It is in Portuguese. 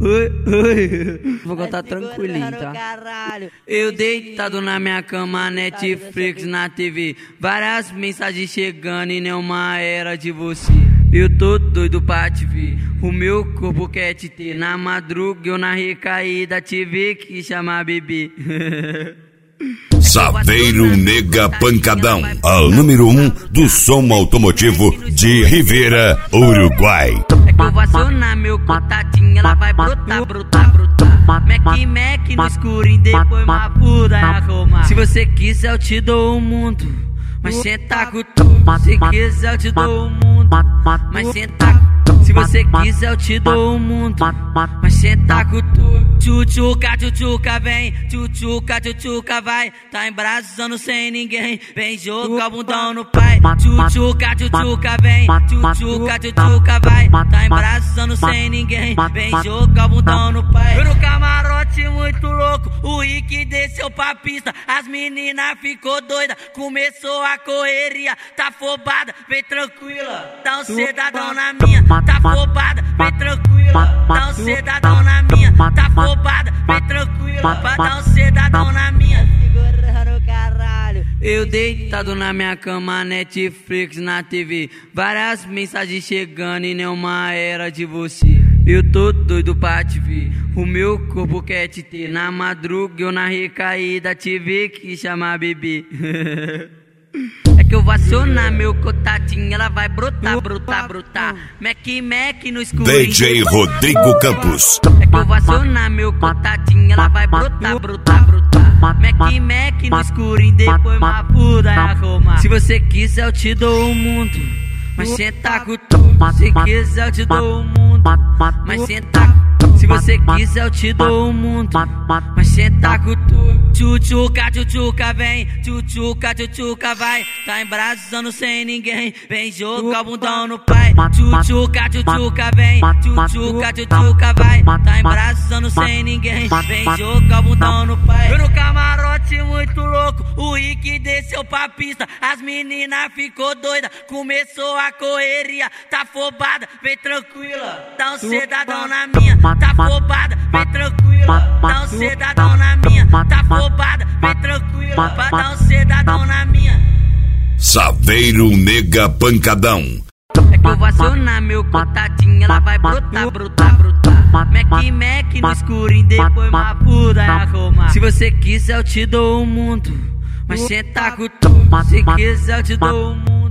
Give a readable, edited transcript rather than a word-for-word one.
Oi. Vou contar tranquilinho, tá? Eu deitado na minha cama, Netflix na TV, várias mensagens chegando e nenhuma era de você. Eu tô doido pra te ver, o meu corpo quer te ter. Na madruga eu na recaída tive que chamar bebê. Saveiro Nega Pancadão, a número 1 do som automotivo de Rivera, Uruguai. É que eu vou acionar meu contatinho, ela vai brotar, brotar, brotar. Mac no escurinho, depois uma puta e arrumar. Se você quiser eu te dou o mundo, mas senta com tudo. Se quiser eu te dou o mundo, mas senta com. Se você quiser eu te dou o mundo, mas senta com tudo. Tchutchuca vem, tchutchuca vai. Tá embraçando sem ninguém, vem jogar o bundão no pai. Tchutchuca vem, tchutchuca vai. Tá embraçando sem ninguém, vem jogar o bundão no pai. Eu no camarote muito louco, o Rick desceu pra pista. As meninas ficou doida, começou a correria. Tá afobada, vem tranquila, dá um cedadão na minha. Tá afobada, vem tranquila, dá um cedadão na minha. Tá afobada, vem tranquila, vai dar um cedadão na minha. Segurando caralho. Eu deitado na minha cama, Netflix na TV, várias mensagens chegando e nenhuma era de você. Eu tô doido pra te ver, o meu corpo quer te ter. Na madruga eu na recaída tive que chamar bebê. É que eu vou acionar meu contatinho, ela vai brotar, brotar, brotar. Mac no escuro. DJ Rodrigo Campos. É que eu vou acionar meu contatinho, ela vai brotar, brotar, brotar. Mac no escuro, depois uma puta e arrumar. Se você quiser eu te dou o mundo, mas senta com tudo. Se quiser eu te dou o mundo, mas senta com. Se você quiser eu te dou o mundo, mas senta com tudo. Tchutchuca vem, tchutchuca vai. Tá embraçando sem ninguém, vem jogar o bundão no pai. Tchutchuca vem, tchutchuca vai. Tá embraçando sem ninguém, vem jogar o bundão no pai. Eu no camarote muito louco, o Rick desceu pra pista. As meninas ficou doida, começou a correria. Tá afobada, vem tranquila, dá um cedadão na minha. Tá afobada, vem tranquila, dá um cedadão na minha. Tá afobada, vem tranquila, vai dar um cedadão na minha. Saveiro Nega Pancadão. É que eu vou acionar meu contatinho, ela vai brotar, brotar, brotar. Mac no escurinho, depois uma puta e arrumar. Se você quiser eu te dou o mundo, mas senta com tudo. Se quiser eu te dou o mundo.